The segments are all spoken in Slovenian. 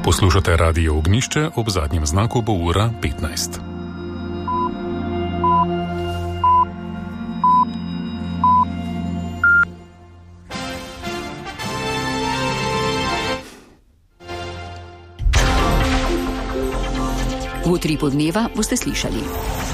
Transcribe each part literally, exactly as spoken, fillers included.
Poslušate Radio Ognjišče, ob zadnjem znaku bo ura petnajst. V utripu dneva boste slišali.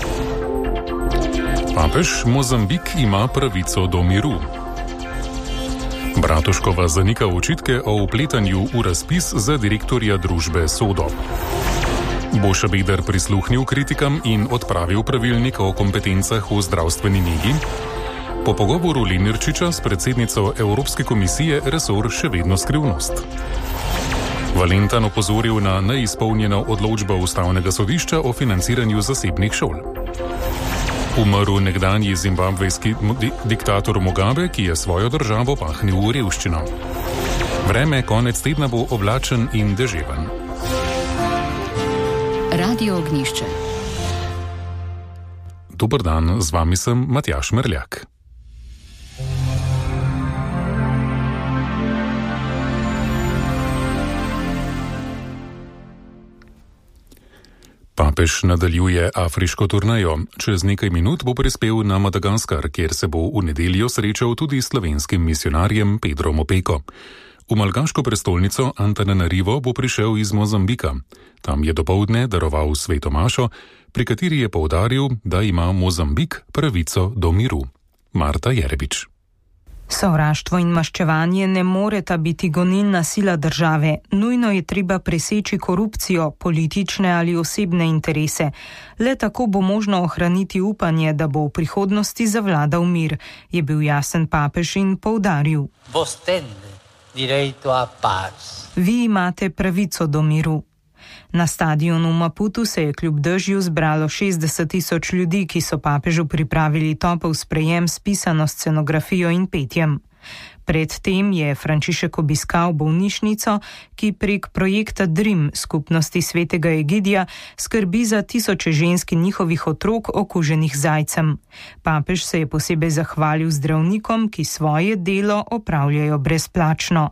Papež Mozambik ima pravico do miru. Bratuškova zanika očitke o vpletanju v razpis za direktorja družbe Sodo. Bo Šabeder prisluhnil kritikam in odpravil pravilnik o kompetencah v zdravstveni negi? Po pogovoru Lenarčiča s predsednico Evropske komisije resor še vedno skrivnost. Valentan opozoril na neizpolnjeno odločbo Ustavnega sodišča o financiranju zasebnih šol. Umrl nekdanji zimbabvejski diktator Mugabe, ki je svojo državo pahnil v revščino. Vreme konec tedna bo oblačen in deževen. Radio Ognjišče. Dober dan, z vami sem Matjaž Merljak. Papež nadaljuje afriško turnejo. Čez nekaj minut bo prispel na Madagaskar, kjer se bo v nedeljo srečal tudi s slovenskim misionarjem Pedrom Opeko. V malgaško prestolnico Antananarivo bo prišel iz Mozambika. Tam je dopoldne daroval sveto mašo, pri kateri je poudaril, da ima Mozambik pravico do miru. Marta Jerebič. Sovraštvo in maščevanje ne moreta biti gonilna sila države. Nujno je treba preseči korupcijo, politične ali osebne interese. Le tako bo možno ohraniti upanje, da bo v prihodnosti zavladal mir, je bil jasen papež in poudaril. Vi imate pravico do miru. Na stadionu v Maputu se je kljub dežju zbralo šestdeset tisoč ljudi, ki so papežu pripravili topel sprejem s pisano scenografijo in petjem. Predtem je Frančišek obiskal bolnišnico, ki prek projekta Dream skupnosti svetega Egidija skrbi za tisoče žensk in njihovih otrok okuženih zajcem. Papež se je posebej zahvalil zdravnikom, ki svoje delo opravljajo brezplačno.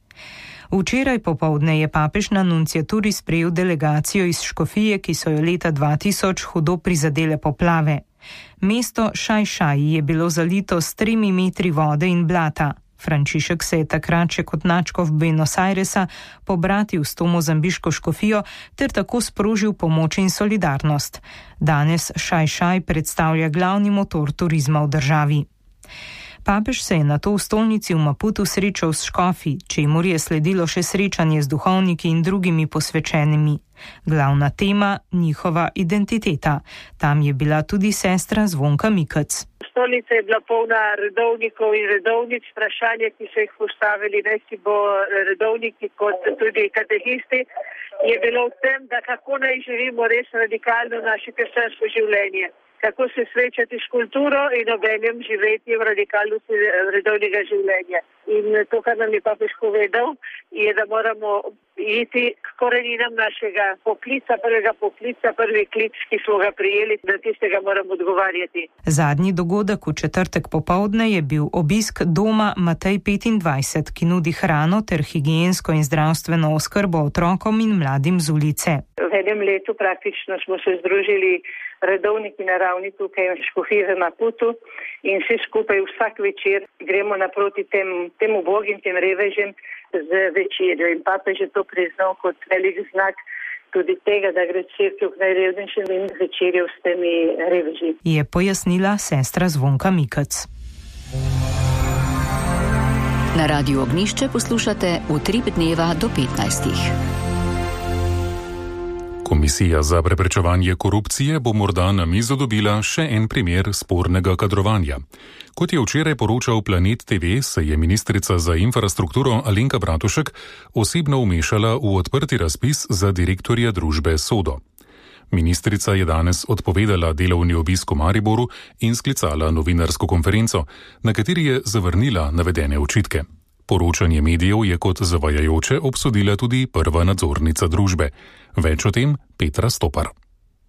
Včeraj popovdne je papež na nunciaturi sprejel delegacijo iz Škofije, ki so jo leta dva tisoč hudo prizadele poplave. Mesto Šaj-Šaj je bilo zalito s tremi metri vode in blata. Frančišek se je takrat še kot nadškof Buenos Airesa pobratil s to mozambiško škofijo ter tako sprožil pomoč in solidarnost. Danes Šaj-Šaj predstavlja glavni motor turizma v državi. Papež se je nato v stolnici v Maputu srečal s škofi, čemur je sledilo še srečanje z duhovniki in drugimi posvečenimi. Glavna tema njihova identiteta. Tam je bila tudi sestra Zvonka Mikec. Stolnica je bila polna redovnikov in redovnic. Vprašanje, ki so jih postavili, ne si bo redovniki kot tudi katehisti, je bilo v tem, da kako naj živimo res radikalno naše krščansko življenje. Kako se srečati s kulturo in obenem živeti v radikalnosti redovnega življenja. In to, kar nam je papež povedal, je, da moramo iti k koreninam našega poklica, prvega poklica, prvi klic, ki smo ga prijeli, da tistega moramo odgovarjati. Zadnji dogodek v četrtek popovdne je bil obisk doma Matej petindvajset, ki nudi hrano ter higiensko in zdravstveno oskrbo otrokom in mladim z ulice. V enem letu praktično smo se združili redovniki na ravni tukaj v Škofiji v Maputu in vsi skupaj vsak večer gremo naproti tem, tem ubogim, tem revežem z večerjo. In papež je to priznal kot velik znak tudi tega, da gre cerkev k najrevnejšim in večerjo s temi reveži. Je pojasnila sestra Zvonka Mikec. Na Radiu Ognjišče poslušate Utrip dneva do petnajstih. Komisija za preprečevanje korupcije bo morda na mizo dobila še en primer spornega kadrovanja. Kot je včeraj poročal Planet T V, se je ministrica za infrastrukturo Alenka Bratušek osebno vmešala v odprti razpis za direktorja družbe Sodo. Ministrica je danes odpovedala delovni obisk v Mariboru in sklicala novinarsko konferenco, na kateri je zavrnila navedene očitke. Poročanje medijev je kot zavajajoče obsodila tudi prva nadzornica družbe. Več o tem Petra Stopar.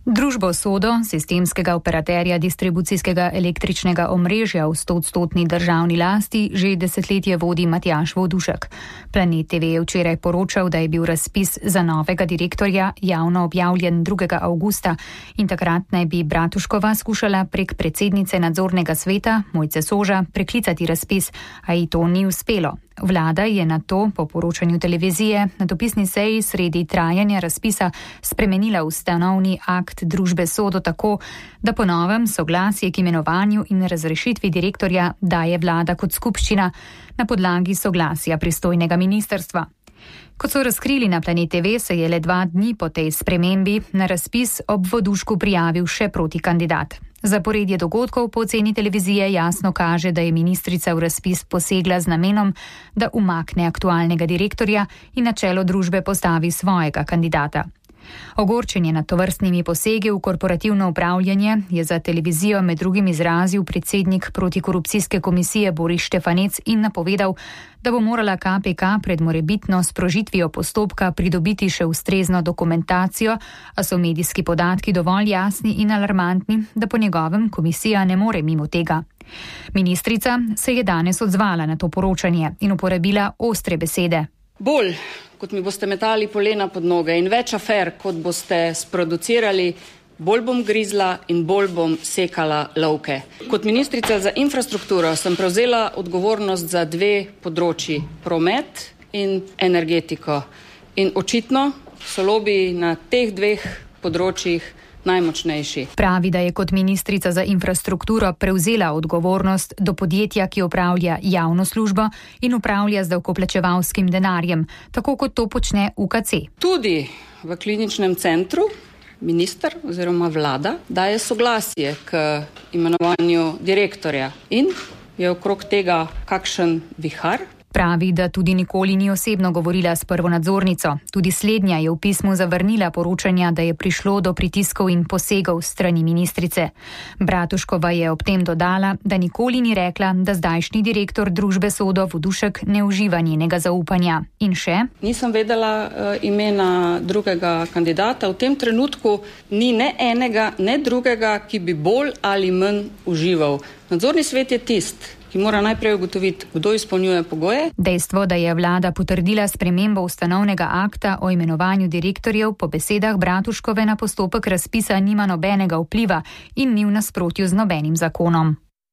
Družbo Sodo, sistemskega operaterja distribucijskega električnega omrežja v stoodstotni državni lasti, že desetletje vodi Matjaž Vodušek. Planet te ve je včeraj poročal, da je bil razpis za novega direktorja javno objavljen drugega avgusta in takrat naj bi Bratuškova skušala prek predsednice nadzornega sveta Mojce Soža preklicati razpis, a ji to ni uspelo. Vlada je na to, po poročanju televizije, na dopisni seji sredi trajanja razpisa spremenila ustanovni akt družbe Sodo tako, da po novem soglasje k imenovanju in razrešitvi direktorja daje vlada kot skupščina na podlagi soglasja pristojnega ministrstva. Kot so razkrili na Planet te ve, se je le dva dni po tej spremembi na razpis ob Vodušku prijavil še protikandidat. Zaporedje dogodkov po oceni televizije jasno kaže, da je ministrica v razpis posegla z namenom, da umakne aktualnega direktorja in na čelo družbe postavi svojega kandidata. Ogorčenje nad tovrstnimi posegi v korporativno upravljanje je za televizijo med drugim izrazil predsednik protikorupcijske komisije Boris Štefanec in napovedal, da bo morala K P K pred morebitno sprožitvijo postopka pridobiti še ustrezno dokumentacijo, a so medijski podatki dovolj jasni in alarmantni, da po njegovem komisija ne more mimo tega. Ministrica se je danes odzvala na to poročanje in uporabila ostre besede. Bolj, kot mi boste metali polena pod noge in več afer, kot boste sproducirali, bolj bom grizla in bolj bom sekala lovke. Kot ministrica za infrastrukturo sem prevzela odgovornost za dve področji, promet in energetiko. In očitno so lobiji na teh dveh področjih najmočnejši. Pravi, da je kot ministrica za infrastrukturo prevzela odgovornost do podjetja, ki opravlja javno službo in upravlja z davkoplačevalskim denarjem, tako kot to počne U K C. Tudi v kliničnem centru minister oziroma vlada daje soglasje k imenovanju direktorja in je okrog tega kakšen vihar. Pravi, da tudi nikoli ni osebno govorila s prvo nadzornico. Tudi slednja je v pismu zavrnila poročanja, da je prišlo do pritiskov in posegov strani ministrice. Bratuškova je ob tem dodala, da nikoli ni rekla, da zdajšnji direktor družbe Sodo Vodušek ne uživa njenega zaupanja. In še? Nisem vedela uh, imena drugega kandidata. V tem trenutku ni ne enega, ne drugega, ki bi bolj ali manj užival. Nadzorni svet je tist, ki mora najprej ugotoviti, kdo izpolnjuje pogoje. Dejstvo, da je vlada potrdila spremembo ustanovnega akta o imenovanju direktorjev, po besedah Bratuškove na postopek razpisa nima nobenega vpliva in ni v nasprotju z nobenim zakonom.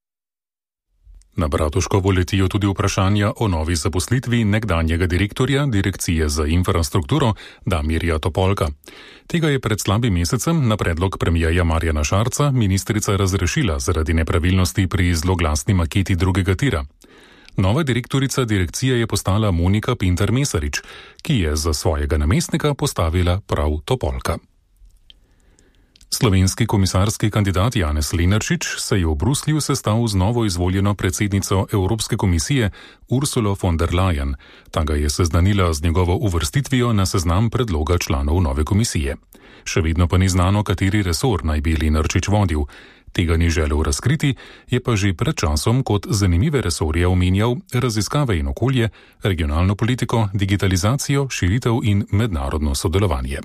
Na Bratuškovo letijo tudi vprašanja o novi zaposlitvi nekdanjega direktorja Direkcije za infrastrukturo Damirja Topolka. Tega je pred slabim mesecem na predlog premierja Marjana Šarca ministrica razrešila zaradi nepravilnosti pri zloglasni maketi drugega tira. Nova direktorica direkcije je postala Monika Pintar-Mesarič, ki je za svojega namestnika postavila prav Topolka. Slovenski komisarski kandidat Janez Lenarčič se je v Bruslju sestal z novo izvoljeno predsednico Evropske komisije Ursulo von der Leyen. Ta ga je seznanila z njegovo uvrstitvijo na seznam predloga članov nove komisije. Še vedno pa ni znano, kateri resor naj bi Lenarčič vodil. Tega ni želel razkriti, je pa že pred časom kot zanimive resorje omenjal raziskave in okolje, regionalno politiko, digitalizacijo, širitev in mednarodno sodelovanje.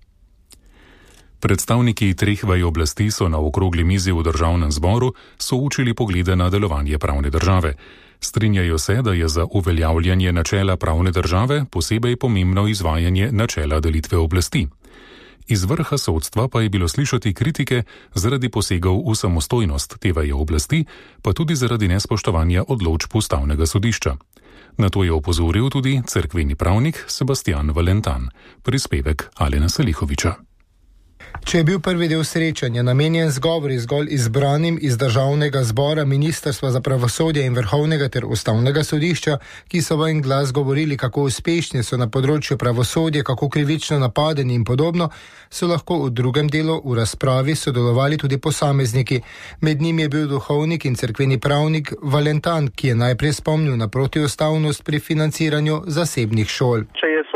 Predstavniki treh vaj oblasti so na okrogli mizi v državnem zboru soočili poglede na delovanje pravne države. Strinjajo se, da je za uveljavljanje načela pravne države posebej pomembno izvajanje načela delitve oblasti. Iz vrha sodstva pa je bilo slišati kritike zaradi posegov v samostojnost te vaje oblasti, pa tudi zaradi nespoštovanja odločb ustavnega sodišča. Na to je opozoril tudi cerkveni pravnik Sebastian Valentan. Prispevek Alena Selihoviča. Če je bil prvi del srečanja namenjen zgovori zgolj izbranim iz državnega zbora, Ministrstva za pravosodje in Vrhovnega ter Ustavnega sodišča, ki so v en glas govorili, kako uspešni so na področju pravosodja, kako krivično napadeni in podobno, so lahko v drugem delu v razpravi sodelovali tudi posamezniki. Med njimi je bil duhovnik in cerkveni pravnik Valentan, ki je najprej spomnil na protiustavnost pri financiranju zasebnih šol. Če je sodni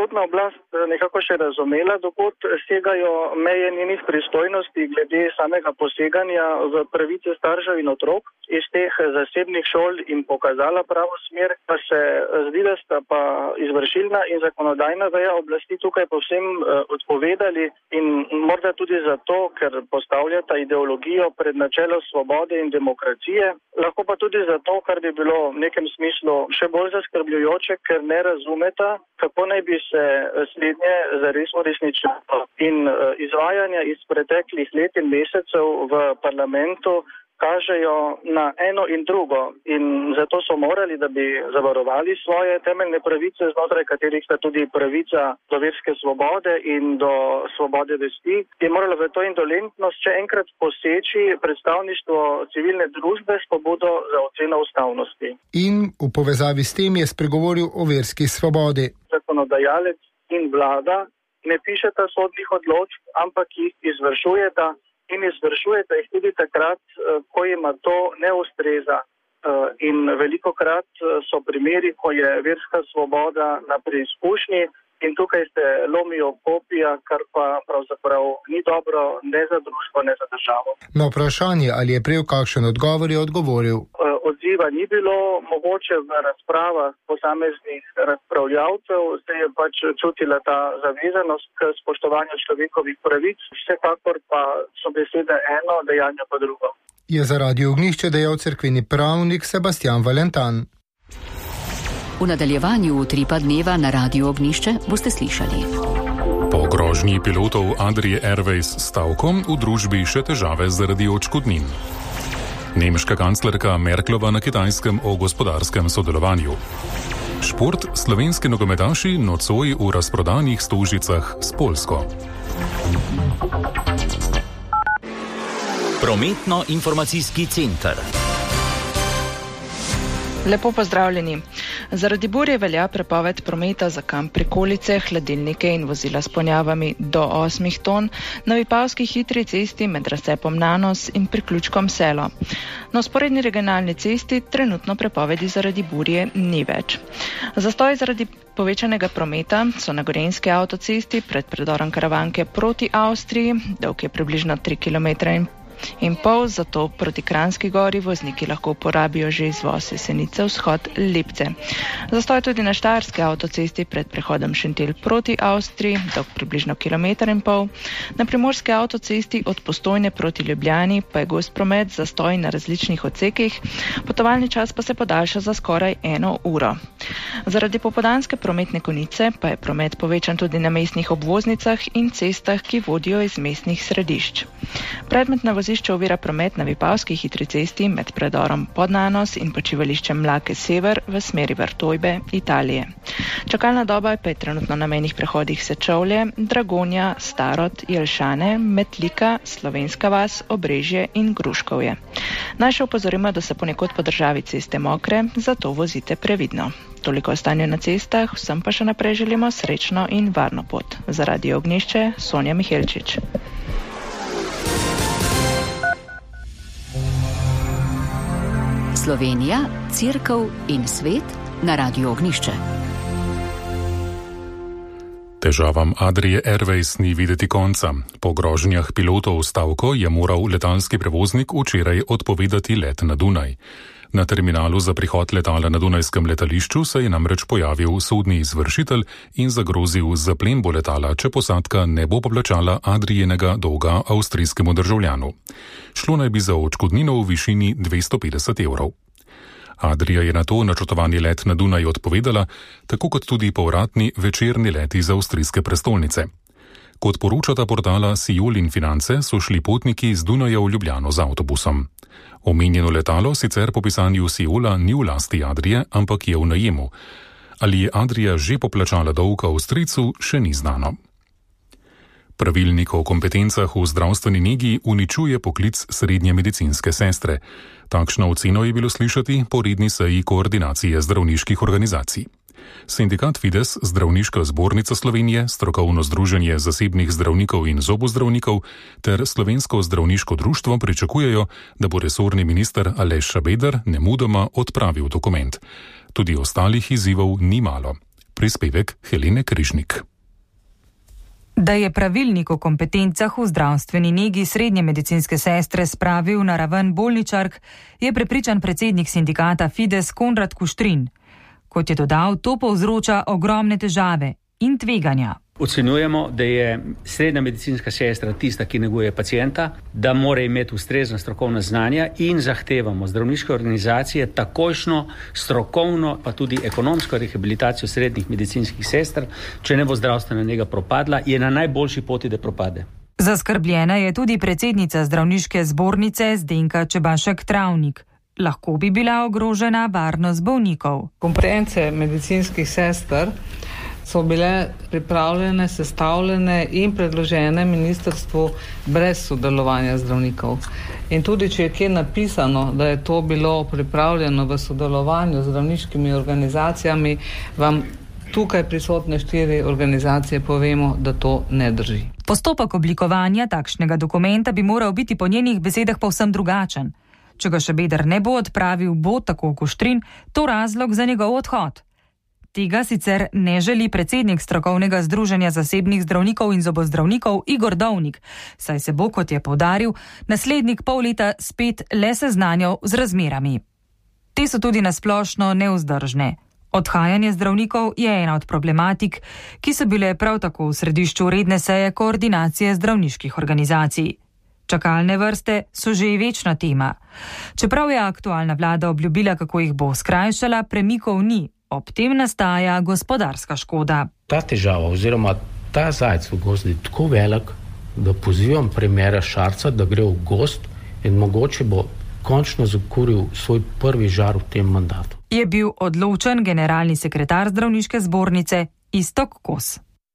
sodna oblast nekako še razumela, dokot segajo meje njenih pristojnosti glede samega poseganja v pravice staršev in otrok iz teh zasebnih šol in pokazala pravo smer, pa se zdi, da sta pa izvršilna in zakonodajna veja oblasti tukaj povsem odpovedali in morda tudi zato, ker postavljata ideologijo pred načelo svobode in demokracije, lahko pa tudi zato, kar bi bilo v nekem smislu še bolj zaskrbljujoče, ker ne razumeta, kako naj bi se slednje zares uresničilo. In izvajanja iz preteklih let in mesecev v parlamentu kažejo na eno in drugo in zato so morali, da bi zavarovali svoje temeljne pravice, znotraj katerih sta tudi pravica do verske svobode in do svobode vesti, je moralo v to indolentnost še enkrat poseči predstavništvo civilne družbe s pobudo za oceno ustavnosti. In v povezavi s tem je spregovoril o verski svobodi. Zakonodajalec in vlada ne pišeta sodnih odločb, ampak jih izvršujeta. In izvršujete jih tudi takrat, ko jima to ne ustreza. In velikokrat so primeri, ko je verska svoboda na preizkušnji in tukaj se lomijo kopija, kar pa pravzaprav ni dobro ne za družbo, ne za državo. Na vprašanje, ali je prejel kakšen odgovor, je odgovoril. Odziva ni bilo, mogoče v razpravah posameznih razpravljavcev se je pač čutila ta zavezanost k spoštovanju človekovih pravic, vsekakor pa so besede eno, dejanja pa drugo. Je za Radio Ognjišče dejal cerkveni pravnik Sebastian Valentan. V nadaljevanju utripa dneva na Radio Ognjišče boste slišali. Po grožnji pilotov Adrie Airways stavkom v družbi še težave zaradi odškodnin. Nemška kanclerka Merklova na Kitajskem o gospodarskem sodelovanju. Šport, slovenski nogometaši nocoj v razprodanih Stožicah s Poljsko. Prometno-informacijski center. Lepo pozdravljeni. Zaradi burje velja prepoved prometa za kamp prikolice, hladilnike in vozila s ponjavami do osmih ton na Vipavski hitri cesti med razcepom Nanos in priključkom Selo. Na vzporedni regionalni cesti trenutno prepovedi zaradi burje ni več. Zastoj zaradi povečanega prometa so na Gorenjski avtocesti pred predorom Karavanke proti Avstriji, dolg je približno tri kilometre in in pol, zato proti Kranjski gori vozniki lahko uporabijo že izvoz Jesenice vzhod Lipce. Zastoj tudi na Štajerski avtocesti pred prehodom Šentilj proti Avstriji, dolg približno kilometer in pol. Na Primorski avtocesti od Postojne proti Ljubljani pa je gost promet, zastoj na različnih odsekih, potovalni čas pa se podaljša za skoraj eno uro. Zaradi popoldanske prometne konice pa je promet povečan tudi na mestnih obvoznicah in cestah, ki vodijo iz mestnih središč. Predmet na vozišče ovira promet na Vipavski hitri cesti med predorom Podnanos in počivališčem Mlake Sever v smeri Vrtojbe, Italije. Čakalna doba pa je trenutno na mejnih prehodih Sečovlje, Dragonja, Starod, Jelšane, Metlika, Slovenska vas, Obrežje in Gruškovje. Naj še opozorimo, da se ponekod po državi ceste mokre, zato vozite previdno. Toliko o stanju na cestah, vsem pa še naprej želimo srečno in varno pot. Za Radio Ognjišče, Sonja Mihelčič. Slovenija, Cerkev in svet na Radio Ognjišče. Težavam Adrie Airways ni videti konca. Po grožnjah pilotov stavko je moral letalski prevoznik včeraj odpovedati let na Dunaj. Na terminalu za prihod letala na Dunajskem letališču se je namreč pojavil sodni izvršitelj in zagrozil z zaplembo letala, če posadka ne bo poplačala Adrijenega dolga avstrijskemu državljanu. Šlo naj bi za odškodnino v višini dvesto petdeset evrov. Adria je nato načrtovani let na Dunaj odpovedala, tako kot tudi povratni večerni let iz avstrijske prestolnice. Kot poročata portala Sijol in Finance, so šli potniki z Dunaja v Ljubljano z avtobusom. Omenjeno letalo sicer po pisanju Sijola ni v lasti Adrie, ampak je v najemu. Ali je Adria že poplačala dolg Avstrijcu, še ni znano. Pravilnik o kompetencah v zdravstveni negi uničuje poklic srednje medicinske sestre. Takšno oceno je bilo slišati po redni seji koordinacije zdravniških organizacij. Sindikat Fides, Zdravniška zbornica Slovenije, Strokovno združenje zasebnih zdravnikov in zobozdravnikov ter Slovensko zdravniško društvo pričakujejo, da bo resorni minister Aleš Šabeder nemudoma odpravil dokument. Tudi ostalih izzivov ni malo. Prispevek Helene Križnik. Da je pravilnik o kompetencah v zdravstveni negi srednje medicinske sestre spravil na raven bolničark, je prepričan predsednik sindikata Fides Konrad Kuštrin. Kot je dodal, to povzroča ogromne težave in tveganja. Ocenjujemo, da je srednja medicinska sestra tista, ki neguje pacienta, da mora imeti ustrezna strokovna znanja in zahtevamo zdravniške organizacije takojšno strokovno pa tudi ekonomsko rehabilitacijo srednjih medicinskih sester. Če ne bo zdravstvena nega propadla, je na najboljši poti, da propade. Zaskrbljena je tudi predsednica zdravniške zbornice Zdenka Čebašek Travnik. Lahko bi bila ogrožena varnost bolnikov. Kompetence medicinskih sester so bile pripravljene, sestavljene in predložene ministrstvu brez sodelovanja zdravnikov. In tudi, če je kje napisano, da je to bilo pripravljeno v sodelovanju z zdravniškimi organizacijami, vam tukaj prisotne štiri organizacije povemo, da to ne drži. Postopek oblikovanja takšnega dokumenta bi moral biti po njenih besedah povsem drugačen. Če ga Šabeder ne bo odpravil, bo, tako Kuštrin, to razlog za njegov odhod. Tega sicer ne želi predsednik strokovnega združenja zasebnih zdravnikov in zobozdravnikov Igor Dovnik, saj se bo, kot je poudaril, naslednik pol leta spet le seznanjal z razmerami. Te so tudi nasplošno nevzdržne. Odhajanje zdravnikov je ena od problematik, ki so bile prav tako v središču redne seje koordinacije zdravniških organizacij. Čakalne vrste so že večna tema. Čeprav je aktualna vlada obljubila, kako jih bo skrajšala, premikov ni. Ob tem nastaja gospodarska škoda. Ta težava oziroma ta zajec v gozdu je tako velik, da pozivam premiera Šarca, da gre v gozd in mogoče bo končno zakuril svoj prvi žar v tem mandatu. Je bil odločen generalni sekretar zdravniške zbornice Iztok Kos.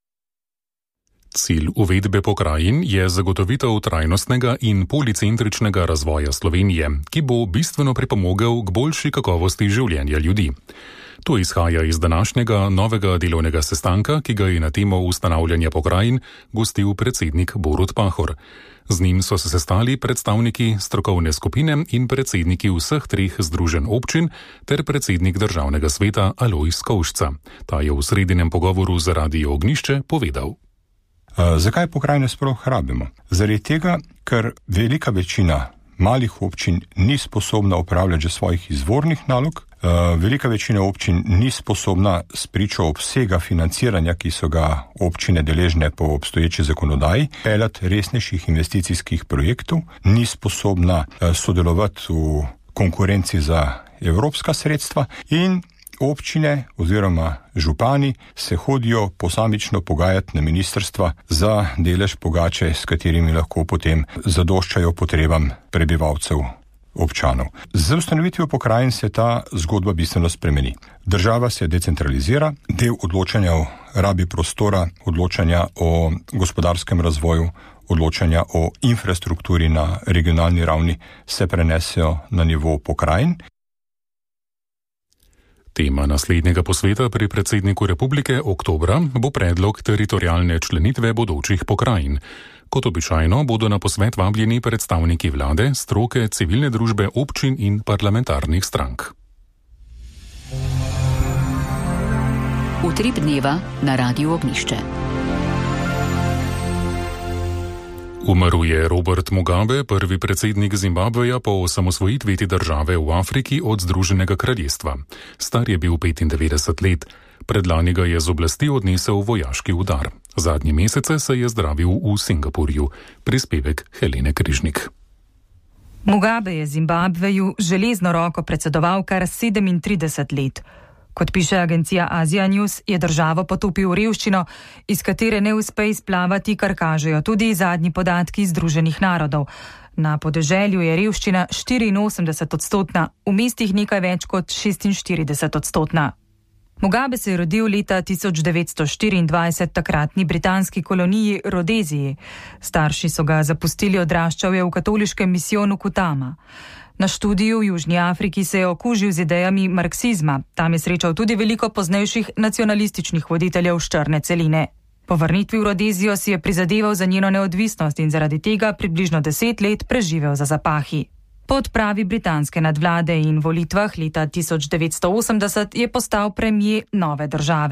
Cilj uvedbe pokrajin je zagotovitev trajnostnega in policentričnega razvoja Slovenije, ki bo bistveno pripomogel k boljši kakovosti življenja ljudi. To izhaja iz današnjega novega delovnega sestanka, ki ga je na temo ustanavljanja pokrajin gostil predsednik Borut Pahor. Z njim so se sestali predstavniki strokovne skupine in predsedniki vseh treh združenj občin ter predsednik državnega sveta Alojz Kovšca. Ta je v sredinem pogovoru za Radio Ognjišče povedal. Uh, zakaj pokrajine sploh rabimo? Zaradi tega, ker velika večina malih občin ni sposobna upravljati svojih izvornih nalog, uh, velika večina občin ni sposobna spričo obsega financiranja, ki so ga občine deležne po obstoječi zakonodaji, peljati resnejših investicijskih projektov, ni sposobna uh, sodelovati v konkurenci za evropska sredstva in občine oziroma župani se hodijo posamično pogajati na ministrstva za delež pogače, s katerimi lahko potem zadoščajo potrebam prebivalcev občanov. Z ustanovitvijo pokrajin se ta zgodba bistveno spremeni. Država se decentralizira, del odločanja o rabi prostora, odločanja o gospodarskem razvoju, odločanja o infrastrukturi na regionalni ravni se prenesejo na nivo pokrajin. Tema naslednjega posveta pri predsedniku republike oktobra bo predlog teritorialne členitve bodočih pokrajin. Kot običajno bodo na posvet vabljeni predstavniki vlade, stroke, civilne družbe, občin in parlamentarnih strank. Utrip dneva na Radiu Ognjišče. Umrl je Robert Mugabe, prvi predsednik Zimbabveja po osamosvojitvi te države v Afriki od Združenega kraljestva. Star je bil petindevetdeset let. Predlani ga je z oblasti odnesel vojaški udar. Zadnje mesece se je zdravil v Singapurju. Prispevek Helene Križnik. Mugabe je Zimbabveju železno roko predsedoval kar sedemintrideset let. Kot piše agencija Asia News, je državo potopil v revščino, iz katere ne uspe izplavati, kar kažejo tudi zadnji podatki Združenih narodov. Na podeželju je revščina štiriinosemdeset odstotna, v mestih nekaj več kot šestinštirideset odstotna. Mugabe se je rodil leta tisoč devetsto štiriindvajset takratni britanski koloniji Rodeziji. Starši so ga zapustili, odraščal je v katoliškem misijonu Kutama. Na študiju v Južni Afriki se je okužil z idejami marksizma. Tam je srečal tudi veliko poznejših nacionalističnih voditeljev s črne celine. Po vrnitvi v Rodezijo si je prizadeval za njeno neodvisnost in zaradi tega približno deset let preživel za zapahi. Po odpravi britanske nadvlade in volitvah leta tisoč devetsto osemdeset je postal premijer nove države.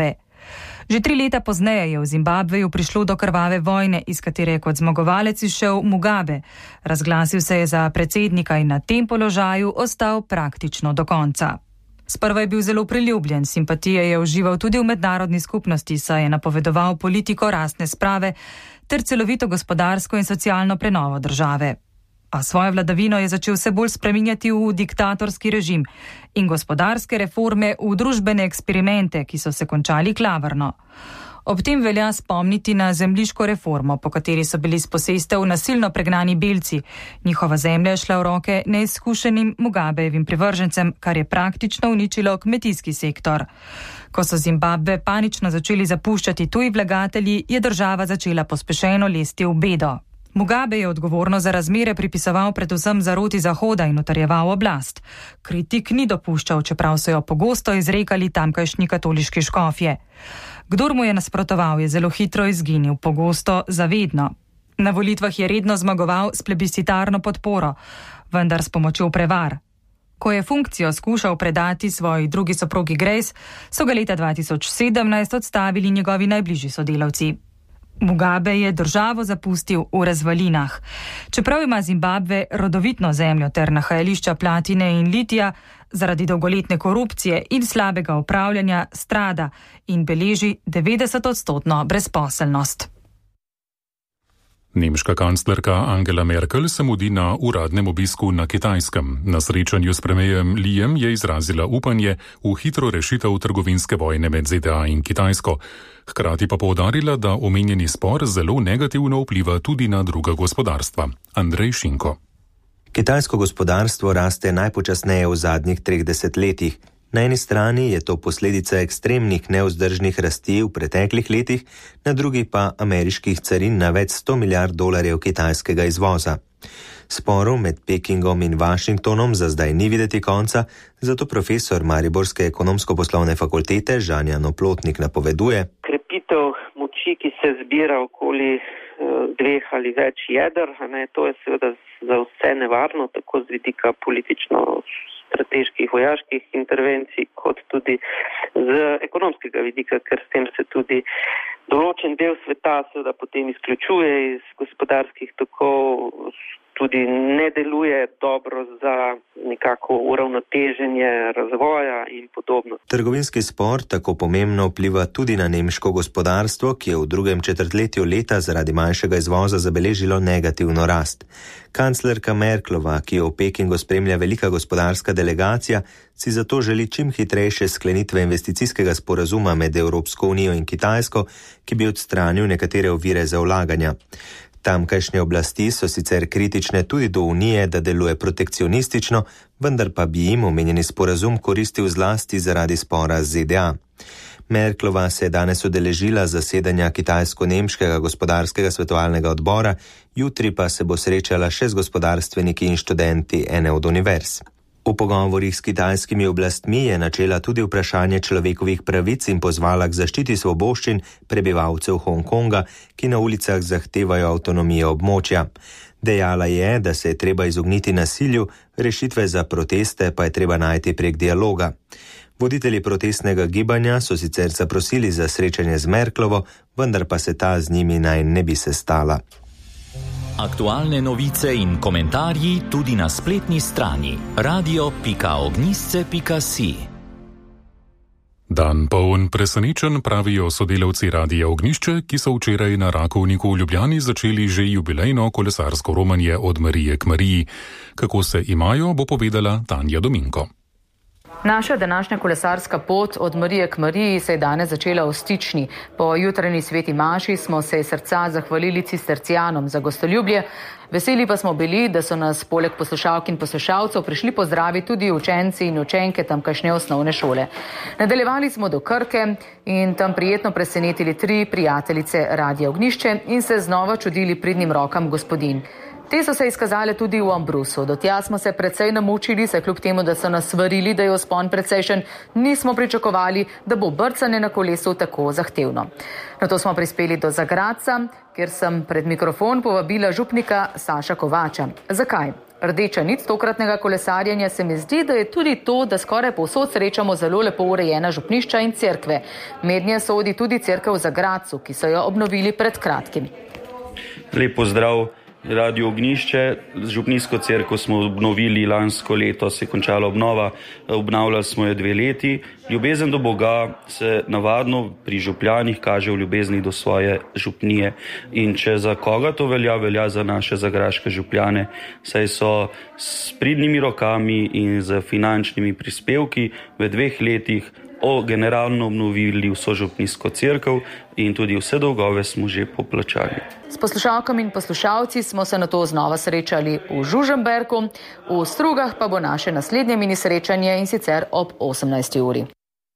Že tri leta pozneje je v Zimbabveju prišlo do krvave vojne, iz katere je kot zmagovalec izšel Mugabe. Razglasil se je za predsednika in na tem položaju ostal praktično do konca. Sprva je bil zelo priljubljen, simpatije je užival tudi v mednarodni skupnosti, saj je napovedoval politiko rastne sprave ter celovito gospodarsko in socialno prenovo države. A svojo vladavino je začel vse bolj spreminjati v diktatorski režim in gospodarske reforme v družbene eksperimente, ki so se končali klavrno. Ob tem velja spomniti na zemljiško reformo, po kateri so bili s posestev nasilno pregnani belci. Njihova zemlja je šla v roke neizkušenim Mugabejevim privržencem, kar je praktično uničilo kmetijski sektor. Ko so Zimbabve panično začeli zapuščati tuji vlagatelji, je država začela pospešeno lesti v bedo. Mugabe je odgovorno za razmere pripisoval predvsem zaroti Zahoda in utrjeval oblast. Kritik ni dopuščal, čeprav so jo pogosto izrekali tamkajšnji katoliški škofje. Kdor mu je nasprotoval, je zelo hitro izginil, pogosto zavedno. Na volitvah je redno zmagoval s plebiscitarno podporo, vendar s pomočjo prevar. Ko je funkcijo skušal predati svoji drugi soprogi Grace, so ga leta dva tisoč sedemnajst odstavili njegovi najbližji sodelavci. Mugabe je državo zapustil v razvalinah. Čeprav ima Zimbabve rodovitno zemljo ter nahajališča platine in litija, zaradi dolgoletne korupcije in slabega upravljanja strada in beleži devetdesetodstotno brezposelnost. Nemška kanclerka Angela Merkel se mudi na uradnem obisku na Kitajskem. Na srečanju s premierjem Lijem je izrazila upanje v hitro rešitev trgovinske vojne med Z D A in Kitajsko. Hkrati pa poudarila, da omenjeni spor zelo negativno vpliva tudi na druga gospodarstva. Andrej Šinko. Kitajsko gospodarstvo raste najpočasneje v zadnjih treh desetletjih. Na eni strani je to posledica ekstremnih nevzdržnih rasti v preteklih letih, na drugi pa ameriških carin na več sto milijard dolarjev kitajskega izvoza. Sporov med Pekingom in Washingtonom za zdaj ni videti konca, zato profesor Mariborske ekonomsko-poslovne fakultete Žan Oplotnik napoveduje: krepitev moči, ki se zbira okoli dveh ali več jeder, ne, to je seveda za vse nevarno, tako z vidika politično strateških vojaških intervencij, kot tudi z ekonomskega vidika, ker s tem se tudi določen del sveta seveda potem izključuje iz gospodarskih tokov, tudi ne deluje dobro za nekako uravnoteženje razvoja in podobno. Trgovinski spor tako pomembno vpliva tudi na nemško gospodarstvo, ki je v drugem četrtletju leta zaradi manjšega izvoza zabeležilo negativno rast. Kanclerka Merklova, ki jo v Pekingu spremlja velika gospodarska delegacija, si zato želi čim hitrejše sklenitve investicijskega sporazuma med Evropsko unijo in Kitajsko, ki bi odstranil nekatere ovire za vlaganja. Tamkajšnje oblasti so sicer kritične tudi do Unije, da deluje protekcionistično, vendar pa bi jim omenjeni sporazum koristil zlasti zaradi spora z Z D A. Merklova se je danes udeležila zasedanja kitajsko-nemškega gospodarskega svetovalnega odbora, jutri pa se bo srečala še z gospodarstveniki in študenti ene od univerz. V pogovorih s kitajskimi oblastmi je načela tudi vprašanje človekovih pravic in pozvala k zaščiti svoboščin prebivalcev Hongkonga, ki na ulicah zahtevajo avtonomijo območja. Dejala je, da se je treba izogniti nasilju, rešitve za proteste pa je treba najti prek dialoga. Voditelji protestnega gibanja so sicer zaprosili za srečanje z Merklovo, vendar pa se ta z njimi naj ne bi sestala. Aktualne novice in komentarji tudi na spletni strani radio pika ognjišče pika si. Dan poln presenečen, pravijo sodelavci Radia Ognjišče, ki so včeraj na Rakovniku v Ljubljani začeli že jubilejno kolesarsko romanje od Marije k Mariji. Kako se imajo, bo povedala Tanja Dominko. Naša današnja kolesarska pot od Marije k Mariji se je danes začela v Stični. Po jutranji sveti maši smo se iz srca zahvalili cistercijanom za gostoljubje. Veseli pa smo bili, da so nas poleg poslušalk in poslušalcev prišli pozdraviti tudi učenci in učenke tamkajšnje osnovne šole. Nadaljevali smo do Krke in tam prijetno presenetili tri prijateljice Radia Ognjišče in se znova čudili pridnim rokam gospodinj. Te so se izkazale tudi v Ambrusu. Do tja smo se precej namučili, saj kljub temu, da so nas svarili, da je vzpon precejšen, nismo pričakovali, da bo brcanje na kolesu tako zahtevno. Nato smo prispeli do Zagradca, kjer sem pred mikrofon povabila župnika Saša Kovača. Zakaj? Rdeča nit tokratnega kolesarjenja se mi zdi, da je tudi to, da skoraj povsod srečamo zelo lepo urejena župnišča in cerkve. Mednje sodi tudi cerkev v Zagradcu, ki so jo obnovili pred kratkim. Lep pozdrav. Radio Ognjišče, župnijsko cerkev smo obnovili lansko leto, se je končala obnova, obnavljali smo jo dve leti. Ljubezen do Boga se navadno pri župljanih kaže v ljubezni do svoje župnije. In če za koga to velja, velja za naše zagraške župljane, saj so s pridnimi rokami in z finančnimi prispevki v dveh letih o generalno obnovili vso župnijsko cerkev in tudi vse dolgove smo že poplačali. S poslušalkami in poslušalci smo se nato znova srečali v Žužemberku, v Strugah pa bo naše naslednje mini srečanje in sicer ob osemnajsti uri.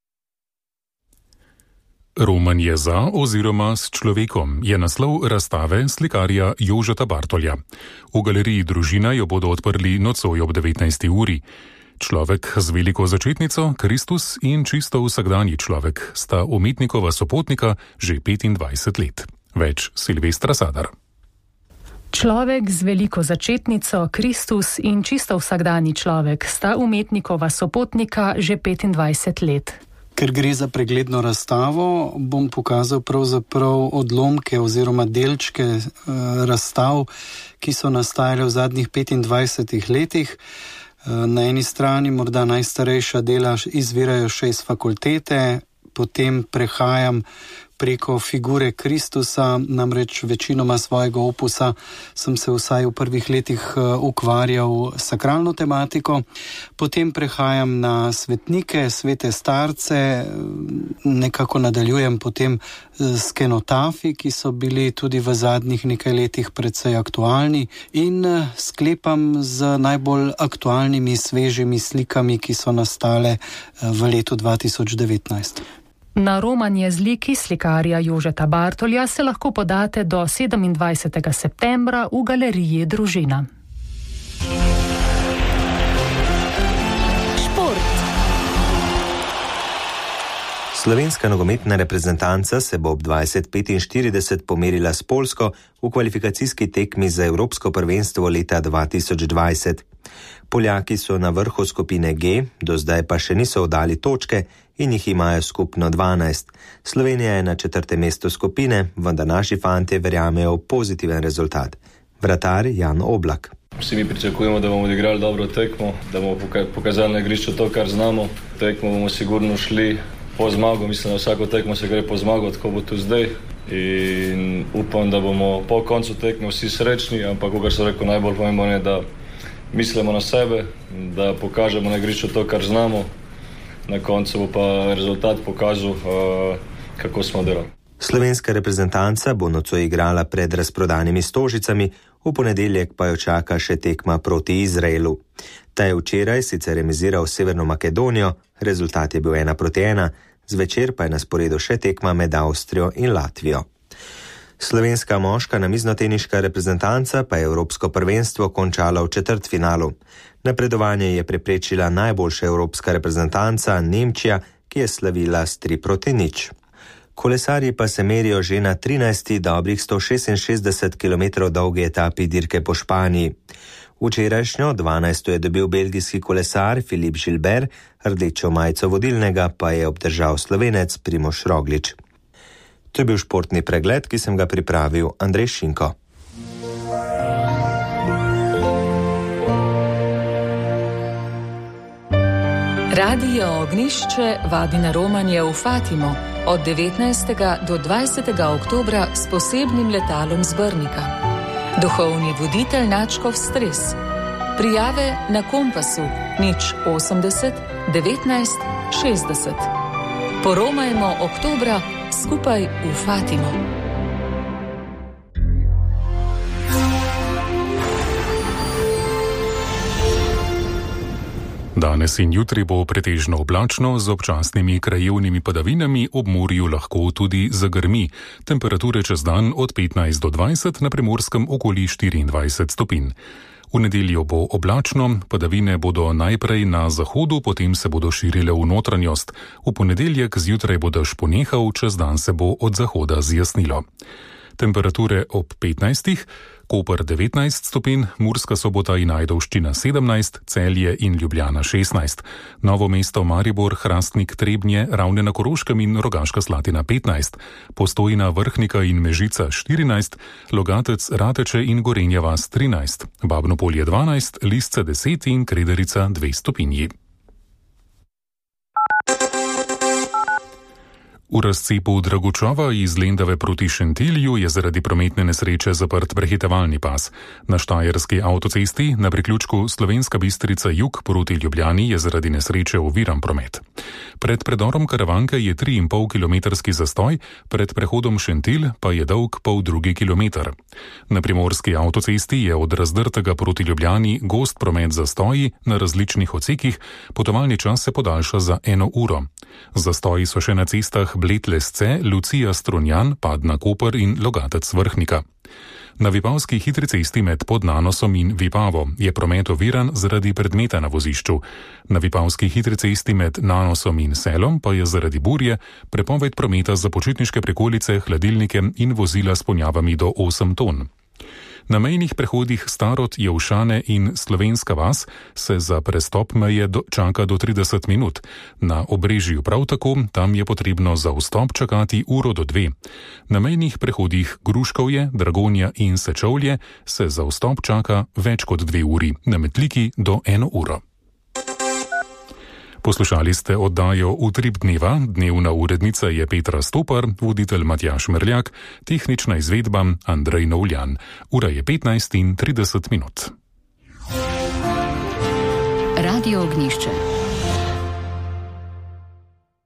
Romanje za oziroma s človekom je naslov razstave slikarja Jožeta Bartolja. V galeriji Družina jo bodo odprli nocoj ob devetnajsti uri. Človek z veliko začetnico, Kristus in čisto vsakdanji človek sta umetnikova sopotnika že petindvajset let. Več Silvestra Sadar. Človek z veliko začetnico, Kristus in čisto vsakdanji človek sta umetnikova sopotnika že petindvajset let. Ker gre za pregledno razstavo, bom pokazal pravzaprav odlomke oziroma delčke e, razstav, ki so nastajale v zadnjih petindvajsetih letih. Na eni strani morda najstarejša dela izvirajo še iz fakultete, potem prehajam preko figure Kristusa, namreč večinoma svojega opusa sem se vsaj v prvih letih ukvarjal s sakralno tematiko, potem prehajam na svetnike, svete starce, nekako nadaljujem potem s kenotafi, ki so bili tudi v zadnjih nekaj letih precej aktualni in sklepam z najbolj aktualnimi, svežimi slikami, ki so nastale v letu dva tisoč devetnajst. Na romanje z liki slikarja Jožeta Bartolja se lahko podate do sedemindvajsetega septembra v galeriji Družina. Šport. Slovenska nogometna reprezentanca se bo ob dvajset petinštirideset pomerila s Poljsko v kvalifikacijski tekmi za Evropsko prvenstvo leta dva tisoč dvajset. Poljaki so na vrhu skupine G, do zdaj pa še niso oddali točke in jih imajo skupno dvanajst. Slovenija je na četrtem mestu skupine, vendar naši fantje verjamejo v pozitiven rezultat. Vratar Jan Oblak. Vsi mi pričakujemo, da bomo odigrali dobro tekmo, da bomo pokazali na igrišču to, kar znamo. Tekmo bomo sigurno šli po zmago, mislim, da vsako tekmo se gre po zmago, tako bo tu zdaj. In upam, da bomo po koncu tekme vsi srečni, ampak, kot sem rekel, najbolj pomembno je, da mislimo na sebe, da pokažemo na igrišču to, kar znamo. Na koncu bo pa rezultat pokazal, kako smo delali. Slovenska reprezentanca bo nocoj igrala pred razprodanimi Stožicami, v ponedeljek pa jo čaka še tekma proti Izraelu. Ta je včeraj sicer remiziral Severno Makedonijo, rezultat je bil ena proti ena, zvečer pa je na sporedu še tekma med Avstrijo in Latvijo. Slovenska moška namiznoteniška reprezentanca pa je Evropsko prvenstvo končala v četrtfinalu. Napredovanje je preprečila najboljša evropska reprezentanca Nemčija, ki je slavila s tri proti nič. Kolesarji pa se merijo že na trinajsti dobrih sto šestinšestdeset kilometrov dolgi etapi dirke po Španiji. Včerajšnjo dvanajsto je dobil belgijski kolesar Filip Gilbert, rdečo majico vodilnega pa je obdržal Slovenec Primož Roglič. To je bil športni pregled, ki sem ga pripravil Andrej Šinko. Radio Ognjišče vabi na romanje v Fatimo od devetnajstega do dvajsetega oktobra s posebnim letalom z Brnika. Duhovni voditelj Načkov Stres. Prijave na Kompasu nič osemdeset devetnajst šestdeset. Poromajmo oktobra skupaj v Fatimo. Danes in jutri bo pretežno oblačno z občasnimi krajevnimi padavinami, ob morju lahko tudi zagrmi. Temperature čez dan od petnajst do dvajset, na Primorskem okoli štiriindvajset stopinj. V nedeljo bo oblačno, padavine bodo najprej na zahodu, potem se bodo širile v notranjost. V ponedeljek zjutraj bo dež ponehal, čez dan se bo od zahoda zjasnilo. temperature ob petnajstih, Koper devetnajst stopinj, Murska Sobota in Ajdovščina sedemnajst, Celje in Ljubljana šestnajst, Novo mesto, Maribor, Hrastnik, Trebnje, Ravne na Koroškem in Rogaška Slatina petnajst, Postojna, Vrhnika in Mežica štirinajst, Logatec, Rateče in Gorenja vas trinajst, Babno Polje dvanajst, Lisce deset in Krederica dve stopinji. V razcepu Dragučova iz Lendave proti Šentilju je zaradi prometne nesreče zaprt prehitevalni pas. Na štajerski avtocesti na priključku Slovenska Bistrica jug proti Ljubljani je zaradi nesreče oviran promet. Pred predorom Karavanke je tri in pol kilometrski zastoj, pred prehodom Šentilj pa je dolg pol drugi kilometer. Na primorski avtocesti je od Razdrtega proti Ljubljani gost promet zastoji na različnih odsekih, potovalni čas se podaljša za eno uro. Zastoji so še na cestah Bled-Lesce, Lucija Strunjan, Padna Koper in Logatec Vrhnika. Na Vipavski hitri cesti med Podnanosom in Vipavo je promet oviran zaradi predmeta na vozišču. Na Vipavski hitri cesti med Nanosom in Selom pa je zaradi burje prepoved prometa za počitniške prikolice, hladilnike in vozila s ponjavami do osem ton. Na mejnih prehodih Starod, Jevšane in Slovenska vas se za prestop meje do, čaka do trideset minut. Na Obrežju prav tako, tam je potrebno za vstop čakati uro do dve. Na mejnih prehodih Gruškovje, Dragonja in Sečovlje se za vstop čaka več kot dve uri, na Metliki do eno uro. Poslušali ste oddajo Utrip dneva, dnevna urednica je Petra Stopar, voditelj Matjaž Merljak, tehnična izvedba Andrej Novljan. Ura je petnajst in trideset minut. Radio Ognjišče.